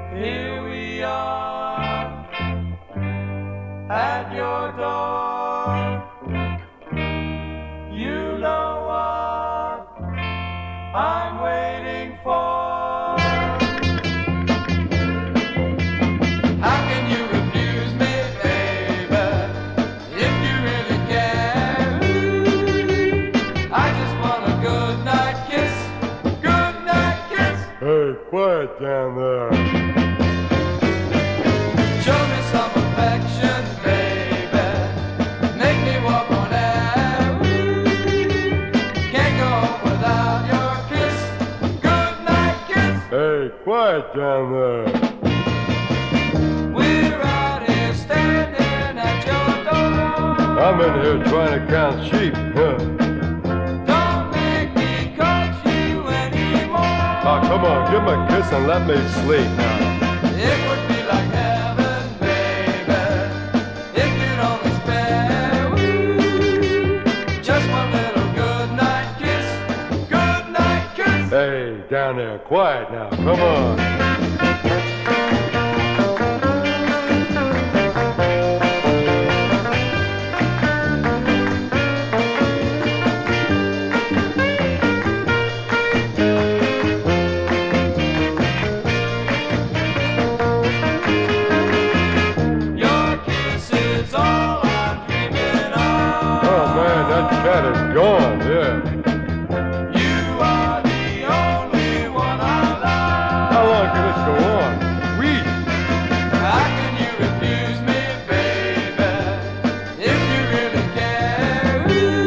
Here we are at your door. You know what I'm waiting for. How can you refuse me, baby, if you really care? I just want a good night kiss, good night kiss. Hey, quiet down there. Show me some affection, baby. Make me walk on air. Can't go without your kiss. Good night kiss. Hey, quiet down there. We're out here standing at your door. I'm in here trying to count sheep. Don't make me coax you anymore. Oh, come on, give me a kiss and let me sleep now. It would be like heaven, baby, if you'd only spare just one little good night kiss, good night kiss. Hey, down there, quiet now, come on. Cat is gone, yeah. You are the only one I love. How long can this go on? Sweet. How can you refuse me, baby, if you really care?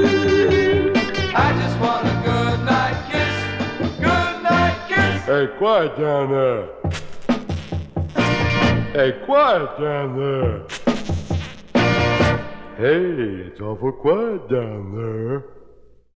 I just want a good night kiss, good night kiss. Hey, quiet down there. Hey, quiet down there. Hey, it's awful quiet down there.